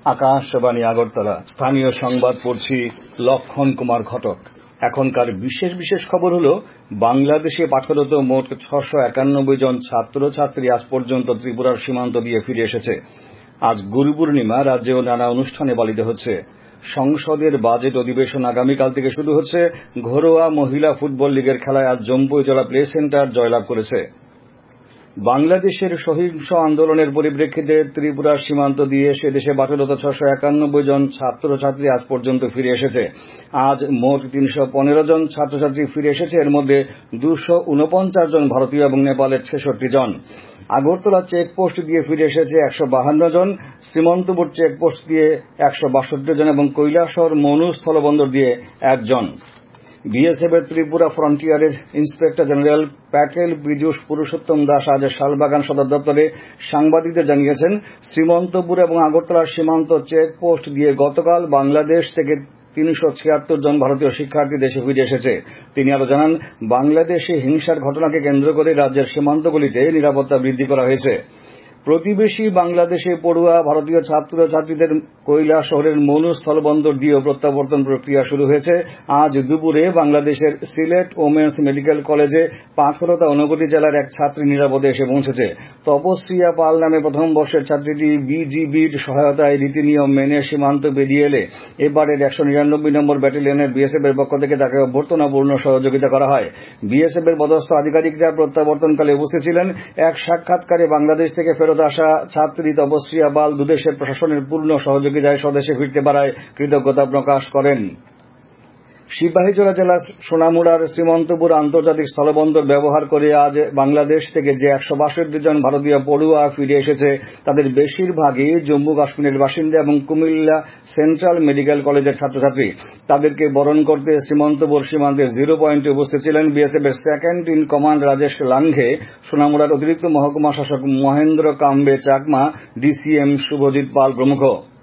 আকাশবাণী আগরতলা। স্থানীয় সংবাদ পড়ছি লক্ষণ কুমার ঘটক। এখনকার বিশেষ বিশেষ খবর হলো, বাংলাদেশে পাঠারত মোট 691 জন ছাত্রছাত্রী আজ পর্যন্ত ত্রিপুরার সীমান্ত দিয়ে ফিরে এসেছে। আজ গুরু পূর্ণিমা, রাজ্যেও নানা অনুষ্ঠানে পালিত হচ্ছে। সংসদের বাজেট অধিবেশন আগামীকাল থেকে শুরু হচ্ছে। ঘরোয়া মহিলা ফুটবল লিগের খেলায় আজ জম্পুই জেলা প্লে সেন্টার জয়লাভ করেছে। বাংলাদেশের সহিংস আন্দোলনের পরিপ্রেক্ষিতে ত্রিপুরার সীমান্ত দিয়ে সে দেশে পাঠারত 691 জন ছাত্রছাত্রী আজ পর্যন্ত ফিরে এসেছে। আজ মোট 315 জন ছাত্রছাত্রী ফিরে এসেছে। এর মধ্যে 249 জন ভারতীয় এবং নেপালের 66 জন। আগরতলা চেকপোস্ট দিয়ে ফিরে এসেছে 152 জন, শ্রীমন্তপুর চেকপোস্ট দিয়ে 162 জন এবং কৈলাসহর মনু স্থলবন্দর দিয়ে 1 জন। বিএসএফ এর ত্রিপুরা ফ্রন্টিয়ারের ইন্সপেক্টর জেনারেল প্যাটেল পীযূষ পুরুষোত্তম দাস আজ শালবাগান সদর দপ্তরে সাংবাদিকদের জানিয়েছেন, শ্রীমন্তপুর এবং আগরতলার সীমান্ত চেকপোস্ট দিয়ে গতকাল বাংলাদেশ থেকে 376 জন ভারতীয় শিক্ষার্থী দেশে ফিরে এসেছে। তিনি আরো জানান, বাংলাদেশে হিংসার ঘটনাকে কেন্দ্র করে রাজ্যের সীমান্তগুলিতে নিরাপত্তা বৃদ্ধি করা হয়েছে। প্রতিবেশী বাংলাদেশে পড়ুয়া ভারতীয় ছাত্রছাত্রীদের কৈলাসহরের মনু স্থলবন্দর দিয়েও প্রত্যাবর্তন প্রক্রিয়া শুরু হয়েছে। আজ দুপুরে বাংলাদেশের সিলেট ওমেন্স মেডিকেল কলেজে পাথরতা ঊনকোটি জেলার এক ছাত্রী নিরাপদে এসে পৌঁছেছে। তপস্বিয়া পাল নামে প্রথম বর্ষের ছাত্রীটি বিজিবির সহায়তায় রীতিনিয়ম মেনে সীমান্ত পেরিয়ে এলে এবারের 199 নম্বর ব্যাটালিয়নের বিএসএফ এর পক্ষ থেকে তাকে অভ্যর্থনাপূর্ণ সহযোগিতা করা হয়। বিএসএফ এর পদস্থ আধিকারিকরা প্রত্যাবর্তনকালে উপস্থিত ছিলেন। এক সাক্ষাৎকারে বাংলাদেশ থেকে ফেরত আসা ছাত্রী তপস্বিয়া পাল দুদেশের প্রশাসনের পূর্ণ সহযোগিতায় স্বদেশে ফিরতে পারায় কৃতজ্ঞতা প্রকাশ করেন। সিপাহীজলা জেলার সোনামুড়ার শ্রীমন্তপুর আন্তর্জাতিক স্থলবন্দর ব্যবহার করে আজ বাংলাদেশ থেকে যে 162 জন ভারতীয় পড়ুয়া ফিরে এসেছে, তাদের বেশিরভাগই জম্মু কাশ্মীরের বাসিন্দা এবং কুমিল্লা সেন্ট্রাল মেডিকেল কলেজের ছাত্রছাত্রী। তাদেরকে বরণ করতে শ্রীমন্তপুর সীমান্তের জিরো পয়েন্টে উপস্থিত ছিলেন বিএসএফ এর second in command Rajesh Langhe, সোনামুড়ার অতিরিক্ত মহকুমা শাসক মহেন্দ্র কাম্বে চাকমা, ডিসিএম শুভজিৎ পাল প্রমুখ।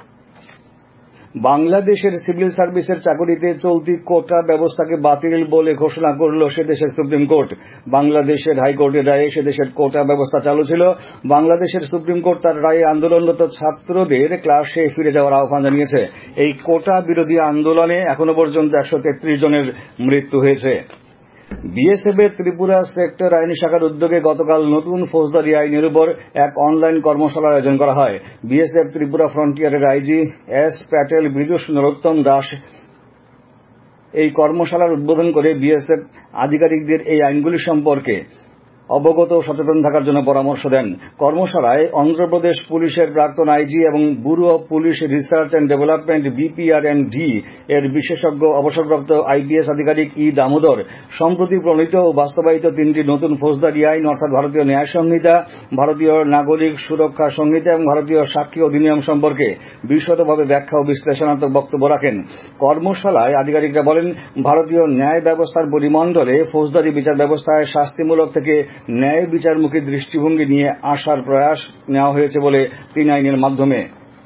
বাংলাদেশের সিভিল সার্ভিসের চাকরিতে চলতি কোটা ব্যবস্থাকে বাতিল বলে ঘোষণা করল সে দেশের সুপ্রিম কোর্ট। বাংলাদেশের হাইকোর্টের রায়ে সে দেশের কোটা ব্যবস্থা চালু ছিল। বাংলাদেশের সুপ্রিম কোর্ট তার রায়ে আন্দোলনরত ছাত্রদের ক্লাসে ফিরে যাওয়ার আহ্বান জানিয়েছে। এই কোটা বিরোধী আন্দোলনে এখনো পর্যন্ত 133 জনের মৃত্যু হয়েছে। বিএসএফ এর ত্রিপুরা সেক্টর আইনি শাখার উদ্যোগে গতকাল নতুন ফৌজদারি আইনের উপর এক অনলাইন কর্মশালার আয়োজন করা হয়। বিএসএফ ত্রিপুরা ফ্রন্টিয়ারের আইজি এস প্যাটেল পীযূষ নরোত্তম দাস এই কর্মশালার উদ্বোধন করে বিএসএফ আধিকারিকদের এই আইনগুলি সম্পর্কে অবগত ও সচেতন থাকার জন্য পরামর্শ দেন। কর্মশালায় অন্ধ্রপ্রদেশ পুলিশের প্রাক্তন আইজি এবং bureau of police research and development BPR and D এর বিশেষজ্ঞ অবসরপ্রাপ্ত আইপিএস আধিকারিক ই দামোদর সম্প্রতি প্রণীত ও বাস্তবায়িত 3টি নতুন ফৌজদারি আইন অর্থাৎ ভারতীয় ন্যায় সংহিতা, ভারতীয় নাগরিক সুরক্ষা সংহিতা এবং ভারতীয় সাক্ষী অধিনিয়ম সম্পর্কে বিশদভাবে ব্যাখ্যা ও বিশ্লেষণাত্মক বক্তব্য রাখেন। কর্মশালায় আধিকারিকরা বলেন, ভারতীয় ন্যায় ব্যবস্থার পরিমণ্ডলে ফৌজদারি বিচার ব্যবস্থায় শাস্তিমূলক থেকে ন্যায় বিচারমুখী দৃষ্টিভঙ্গি নিয়ে আসার প্রয়াস নেওয়া হয়েছে বলে 3 আইনের মাধ্যমে।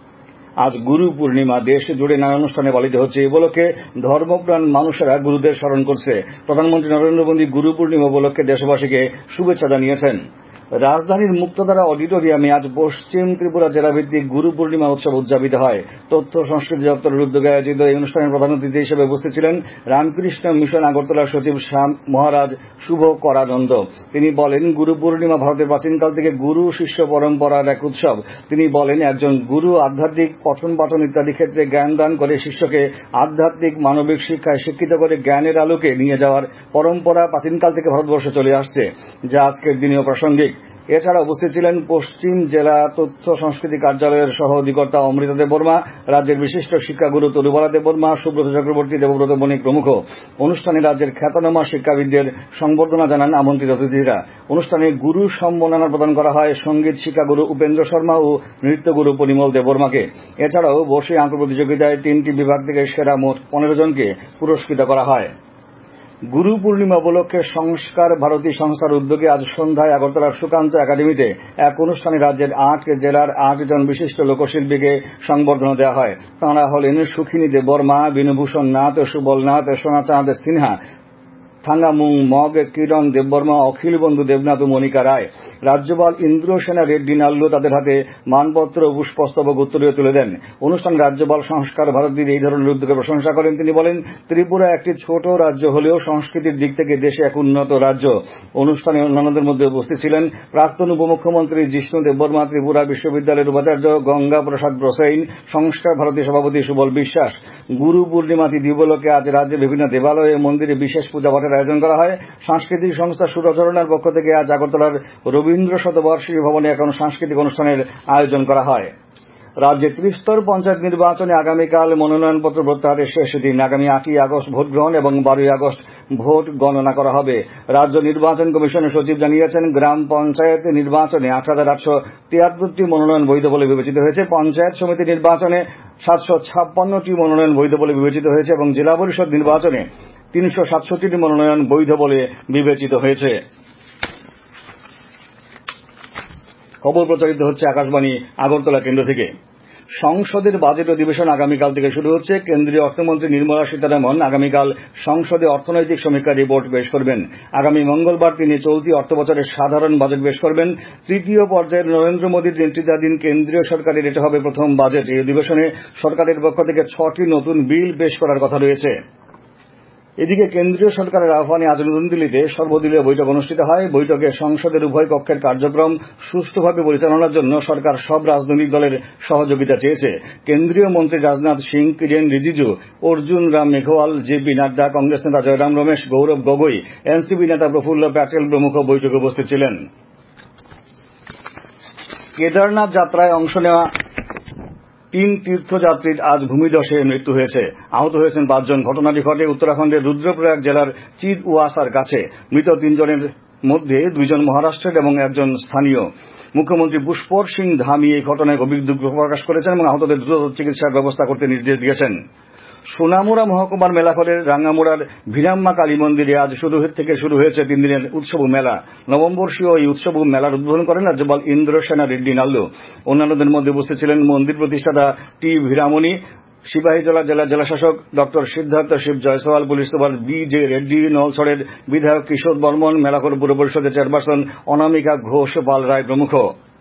আজ গুরু পূর্ণিমা, দেশ জুড়ে নানা অনুষ্ঠানে পালিত হচ্ছে। এই উপলক্ষে ধর্মপ্রাণ মানুষেরা গুরুদের স্মরণ করছে। প্রধানমন্ত্রী নরেন্দ্র মোদী গুরু পূর্ণিমা উপলক্ষে দেশবাসীকে শুভেচ্ছা জানিয়েছেন। রাজধানীর মুক্তধারা অডিটোরিয়ামে আজ পশ্চিম ত্রিপুরা জেলাভিত্তিক গুরু পূর্ণিমা উৎসব উদযাপিত হয়। তথ্য সংস্কৃতি দপ্তরের উদ্যোগে আয়োজিত এই অনুষ্ঠানের প্রধান অতিথি হিসেবে উপস্থিত ছিলেন রামকৃষ্ণ মিশন আগরতলার সচিব শ্যাম মহারাজ শুভ করানন্দ। তিনি বলেন, গুরু পূর্ণিমা ভারতের প্রাচীনকাল থেকে গুরু শিষ্য পরম্পরার এক উৎসব। তিনি বলেন, একজন গুরু আধ্যাত্মিক পঠন পাঠন ইত্যাদি ক্ষেত্রে জ্ঞান দান করে শিষ্যকে আধ্যাত্মিক মানবিক শিক্ষায় শিক্ষিত করে জ্ঞানের আলোকে নিয়ে যাওয়ার পরম্পরা প্রাচীনকাল থেকে ভারতবর্ষে চলে আসছে, যা আজকের দিনেও প্রাসঙ্গিক। এছাড়া উপস্থিত ছিলেন পশ্চিম জেলা তথ্য সংস্কৃতি কার্যালয়ের সহ অধিকর্তা অমৃতা দেববর্মা, রাজ্যের বিশিষ্ট শিক্ষাগুরু তরুবালা দেববর্মা, সুব্রত চক্রবর্তী, দেবব্রত বণিক প্রমুখ। অনুষ্ঠানে রাজ্যের খ্যাতনামা শিক্ষাবিদদের সংবর্ধনা জানান আমন্ত্রিত অতিথিরা। অনুষ্ঠানে গুরু সম্মাননা প্রদান করা হয় সঙ্গীত শিক্ষাগুরু উপেন্দ্র শর্মা ও নৃত্যগুরু পরিমল দেববর্মাকে। এছাড়াও বসে আঁক প্রতিযোগিতায় 3টি বিভাগ থেকে সেরা মোট 15 জনকে পুরস্কৃত করা হয়। গুরু পূর্ণিমা উপলক্ষে সংস্কার ভারতী সংস্থার উদ্যোগে আজ সন্ধ্যায় আগরতলার সুকান্ত একাডেমিতে এক অনুষ্ঠানে রাজ্যের 8 জেলার 8 জন বিশিষ্ট লোকশিল্পীকে সংবর্ধনা দেওয়া হয়। তাঁরা হলেন সুখিনী দেববর্মা, বিনুভূষণ নাথ, সুবল নাথ, সোনাচাঁদ সিনহা, থাঙ্গামুং মগ, কিরণ দেববর্মা, অখিল বন্ধু দেবনাথ ও মনিকা রায়। রাজ্যপাল ইন্দ্রসেনা রেড্ডি নাল্লু তাদের হাতে মানপত্র ও পুষ্পস্তবক উত্তরীয় তুলে দেন। অনুষ্ঠানে রাজ্যপাল সংস্কার ভারতীর এই ধরনের উদ্যোগের প্রশংসা করেন। তিনি বলেন, ত্রিপুরা একটি ছোট রাজ্য হলেও সংস্কৃতির দিক থেকে দেশে এক উন্নত রাজ্য। অনুষ্ঠানে অন্যান্যদের মধ্যে উপস্থিত ছিলেন প্রাক্তন উপমুখ্যমন্ত্রী জিষ্ণু দেববর্মা, ত্রিপুরা বিশ্ববিদ্যালয়ের উপাচার্য গঙ্গা প্রসাদ প্রসেইন, সংস্কার ভারতী সভাপতি সুবল বিশ্বাস। গুরু পূর্ণিমা তিথি উপলক্ষে আজ রাজ্যের বিভিন্ন দেবালয়ে মন্দিরে বিশেষ পূজা পাঠের আয়োজন করা হয়। সাংস্কৃতিক সংস্থা সুরচরণার পক্ষ থেকে আজ আগরতলার রবীন্দ্র শতবার্ষিকী ভবনে এখন সাংস্কৃতিক অনুষ্ঠানের আয়োজন করা হয়। রাজ্যে ত্রিস্তর পঞ্চায়েত নির্বাচনে আগামীকাল মনোনয়নপত্র প্রত্যাহারের শেষ দিন। আগামী 8ই আগস্ট ভোট গ্রহণ এবং 12ই আগস্ট ভোট গণনা করা হবে। রাজ্য নির্বাচন কমিশনের সচিব জানিয়েছেন, গ্রাম পঞ্চায়েত নির্বাচনে 8,873টি মনোনয়ন বৈধ বলে বিবেচিত হয়েছে। পঞ্চায়েত সমিতি নির্বাচনে 756টি মনোনয়ন বৈধ বলে বিবেচিত হয়েছে এবং জেলা পরিষদ নির্বাচনে 367টি মনোনয়ন বৈধ বলে বিবেচিত হয়েছে। খবর প্রচারিত হচ্ছে আকাশবাণী আগরতলা কেন্দ্র থেকে। সংসদের বাজেট অধিবেশন আগামীকাল থেকে শুরু হচ্ছে। কেন্দ্রীয় অর্থমন্ত্রী নির্মলা সীতারামন আগামীকাল সংসদে অর্থনৈতিক সমীক্ষা রিপোর্ট পেশ করবেন। আগামী মঙ্গলবার তিনি চলতি অর্থবছরের সাধারণ বাজেট পেশ করবেন। তৃতীয় পর্যায়ের নরেন্দ্র মোদীর নেতৃত্বাধীন কেন্দ্রীয় সরকারের এটা হবে প্রথম বাজেট। এই অধিবেশনে সরকারের পক্ষ থেকে 6টি নতুন বিল পেশ করার কথা রয়েছে। এদিকে কেন্দ্রীয় সরকারের আহ্বানে আজ নতুন দিল্লিতে সর্বদলীয় বৈঠক অনুষ্ঠিত হয়। বৈঠকে সংসদের উভয় কক্ষের কার্যক্রম সুষ্ঠুভাবে পরিচালনার জন্য সরকার সব রাজনৈতিক দলের সহযোগিতা চেয়েছে। কেন্দ্রীয় মন্ত্রী রাজনাথ সিং, কিরেন রিজিজু, অর্জুন রাম মেঘওয়াল, জেপি নাড্ডা, কংগ্রেস নেতা জয়রাম রমেশ, গৌরব গগৈ, এনসিপি নেতা প্রফুল্ল প্যাটেল প্রমুখ বৈঠকে উপস্থিত ছিলেন। কেদারনাথ যাত্রায় অংশ নেওয়া 3 তীর্থযাত্রীর আজ ভূমিধসে মৃত্যু হয়েছে। আহত হয়েছেন 5 জন। ঘটনাটি ঘটে উত্তরাখণ্ডের রুদ্রপ্রয়াগ জেলার চিদওয়াসার কাছে। মৃত 3 জনের মধ্যে 2 জন মহারাষ্ট্রের এবং 1 জন স্থানীয়। মুখ্যমন্ত্রী পুষ্কর সিং ধামি এই ঘটনায় গভীর দুঃখ প্রকাশ করেছেন এবং আহতদের দ্রুত চিকিৎসার ব্যবস্থা করতে নির্দেশ দিয়েছেন। সোনামুড়া মহকুমার মেলাঘরের রাঙ্গামুড়ার ভিরাম্মা কালী মন্দিরে আজ থেকে শুরু হয়েছে 3 দিনের উৎসব মেলা। নববর্ষীয় এই উৎসব মেলার উদ্বোধন করেন রাজ্যপাল ইন্দ্রসেনা রেড্ডি নাল্লু। অন্যান্যদের মধ্যে উপস্থিত ছিলেন মন্দির প্রতিষ্ঠাতা টি ভীরামণি, সিপাহীজলা জেলা জেলাশাসক doctor Siddharth Shiv Jaiswal, police super B J. Reddy, নলছড়ের বিধায়ক কিশোর বর্মন, মেলাঘর পুর পরিষদের চেয়ারপারসন অনামিকা ঘোষ পাল রায় প্রমুখ।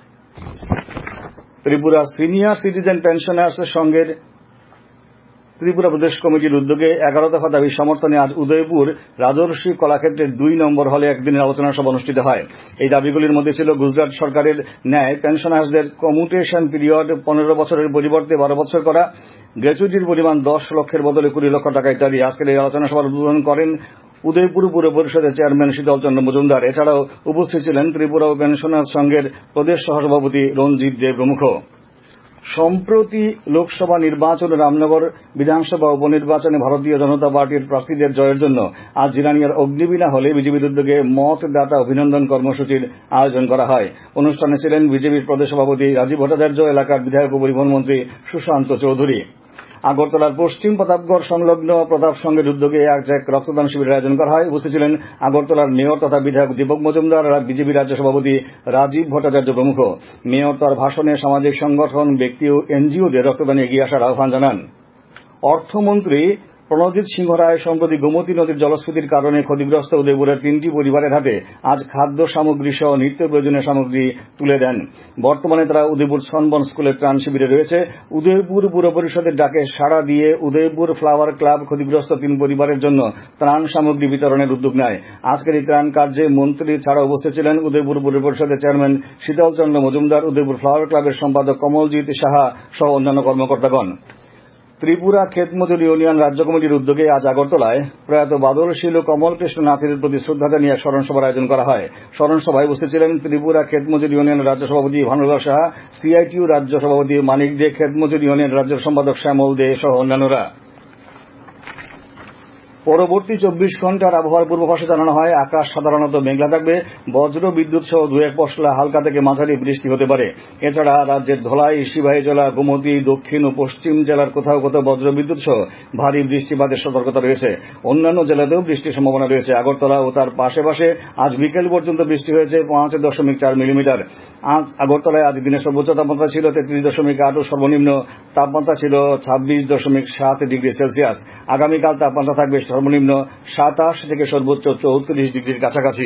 ত্রিপুরা সিনিয়র সিটিজেন পেনশনার্স সংঘের ত্রিপুরা প্রদেশ কমিটির উদ্যোগে 11 দফা দাবি সমর্থনে আজ উদয়পুর রাজর্ষি কলাক্ষেত্রের 2 নম্বর হলে একদিনের আলোচনা সভা অনুষ্ঠিত হয়। এই দাবিগুলির মধ্যে ছিল গুজরাট সরকারের ন্যায় পেনশনার্সদের কমিউটেশন পিরিয়ড 15 বছরের পরিবর্তে 12 বছর করা, গ্র্যাচুইটির পরিমাণ 10 লক্ষের বদলে 20 লক্ষ টাকা ইত্যাদি। আজকের এই আলোচনা সভার উদ্বোধন করেন উদয়পুর পুর পরিষদের চেয়ারম্যান শীতল চন্দ্র মজুমদার। এছাড়াও উপস্থিত ছিলেন ত্রিপুরা পেনশনার্স সংঘের প্রদেশ সহসভাপতি রঞ্জিত দে প্রমুখ। সম্প্রতি লোকসভা নির্বাচন রামনগর বিধানসভা উপনির্বাচনে ভারতীয় জনতা পার্টির প্রার্থীদের জয়ের জন্য আজ জিরানিয়ার অগ্নিবীণা হলে বিজেপির উদ্যোগে মতদাতা অভিনন্দন কর্মসূচির আয়োজন করা হয়। অনুষ্ঠানে ছিলেন বিজেপির প্রদেশ সভাপতি রাজীব ভট্টাচার্য, এলাকার বিধায়ক ও পরিবহন মন্ত্রী সুশান্ত চৌধুরী। আগরতলার পশ্চিম প্রতাপগড় সংলগ্ন প্রতাপ সংঘের উদ্যোগে এক রক্তদান শিবিরের আয়োজন করা হয়। উপস্থিত ছিলেন আগরতলার মেয়র তথা বিধায়ক দীপক মজুমদার, বিজেপি রাজ্য সভাপতি রাজীব ভট্টাচার্য প্রমুখ। মেয়র তার ভাষণে সামাজিক সংগঠন, ব্যক্তি ও এনজিওদের রক্তদানে এগিয়ে আসার আহ্বান জানান। অর্থমন্ত্রী প্রণজিৎ সিংহ রায় সম্প্রতি গোমতী নদীর জলস্ফীতির কারণে ক্ষতিগ্রস্ত উদয়পুরের 3টি পরিবারের হাতে আজ খাদ্য সামগ্রী সহ নিত্য প্রয়োজনীয় সামগ্রী তুলে দেন। বর্তমানে তারা উদয়পুর সনবন স্কুলের ত্রাণ শিবিরে রয়েছে। উদয়পুর পুর পরিষদের ডাকে সাড়া দিয়ে উদয়পুর ফ্লাওয়ার ক্লাব ক্ষতিগ্রস্ত 3 পরিবারের জন্য ত্রাণ সামগ্রী বিতরণের উদ্যোগ নেয়। আজকের এই ত্রাণ কার্যে মন্ত্রী ছাড়া উপস্থিত ছিলেন উদয়পুর পুর পরিষদের চেয়ারম্যান শীতল চন্দ্র মজুমদার, উদয়পুর ফ্লাওয়ার ক্লাবের সম্পাদক কমলজিৎ সাহা সহ অন্যান্য কর্মকর্তাগণ। ত্রিপুরা ক্ষেতমজুর ইউনিয়ন রাজ্য কমিটির উদ্যোগে আজ আগরতলায় প্রয়াত বাদলশীল ও কমলকৃষ্ণ নাথের প্রতি শ্রদ্ধা জানিয়ে এক স্মরণসভার আয়োজন করা হয়। স্মরণসভায় উপস্থিত ছিলেন ত্রিপুরা ক্ষেতমজুর ইউনিয়ন রাজ্য সভাপতি ভানুলাল সাহা, সিআইটিউ রাজ্য সভাপতি মানিক দে, ক্ষেতমজুর ইউনিয়ন রাজ্য সম্পাদক শ্যামল দে সহ অন্যান্যরা। পরবর্তী 24 ঘন্টার আবহাওয়ার পূর্বাভাসে জানানো হয়, আকাশ সাধারণত মেঘলা থাকবে, বজ্র বিদ্যুৎ সহ 2-1 পশলা হালকা থেকে মাঝারি বৃষ্টি হতে পারে। এছাড়া রাজ্যের ধলাই, সিপাহীজলা, গোমতী, দক্ষিণ ও পশ্চিম জেলার কোথাও কোথাও বজ্র বিদ্যুৎ সহ ভারী বৃষ্টিপাতের সতর্কতা রয়েছে। অন্যান্য জেলাতেও বৃষ্টির সম্ভাবনা রয়েছে। আগরতলা ও তার পাশে আজ বিকেল পর্যন্ত বৃষ্টি হয়েছে 5.4 মিলিমিটার। আজ আগরতলায় আজ দিনের সর্বোচ্চ তাপমাত্রা ছিল 33.8 ও সর্বনিম্ন তাপমাত্রা ছিল 26.7 ডিগ্রি সেলসিয়াস। আগামীকাল তাপমাত্রা থাকবে সর্বনিম্ন 27 থেকে সর্বোচ্চ 34 ডিগ্রির কাছাকাছি।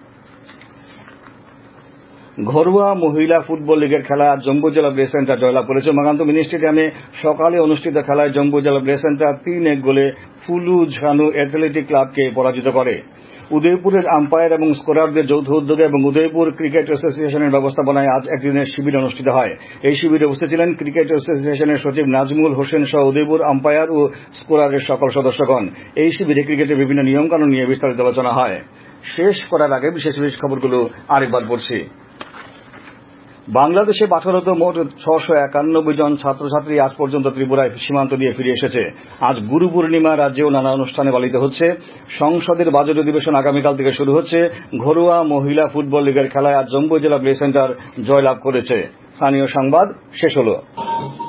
ঘরোয়া মহিলা ফুটবল লিগের খেলায় আজ জম্বু জেলা প্লে সেন্টার জয়লাভ করেছে। মাকান্ত মিনি স্টেডিয়ামে সকালে অনুষ্ঠিত খেলায় জম্বু জেলা প্লে সেন্টার 3-1 গোলে ফুলু ঝানু অ্যাথলেটিক ক্লাবকে পরাজিত করে। উদয়পুরের আম্পায়ার এবং স্কোরারদের যৌথ উদ্যোগে এবং উদয়পুর ক্রিকেট অ্যাসোসিয়েশনের ব্যবস্থাপনায় আজ একদিনের শিবির অনুষ্ঠিত হয়। এই শিবিরে উপস্থিত ছিলেন ক্রিকেট অ্যাসোসিয়েশনের সচিব নাজমুল হোসেন সহ উদয়পুর আম্পায়ার ও স্কোরারের সকল সদস্যগণ। এই শিবিরে ক্রিকেটের বিভিন্ন নিয়মকানুন নিয়ে বিস্তারিত আলোচনা হয়। শেষ করার আগে বিশেষ বিশেষ খবরগুলো আরেকবার পড়ছি। বাংলাদেশে পাঠারত মোট 691 জন ছাত্রছাত্রী আজ পর্যন্ত ত্রিপুরায় সীমান্ত দিয়ে ফিরে এসেছে। আজ গুরু পূর্ণিমা রাজ্যেও নানা অনুষ্ঠানে পালিত হচ্ছে। সংসদের বাজেট অধিবেশন আগামীকাল থেকে শুরু হচ্ছে। ঘরোয়া মহিলা ফুটবল লিগের খেলায় আজ জম্বু জেলা প্লে সেন্টার জয়লাভ করেছে। স্থানীয় সংবাদ শেষ হলো।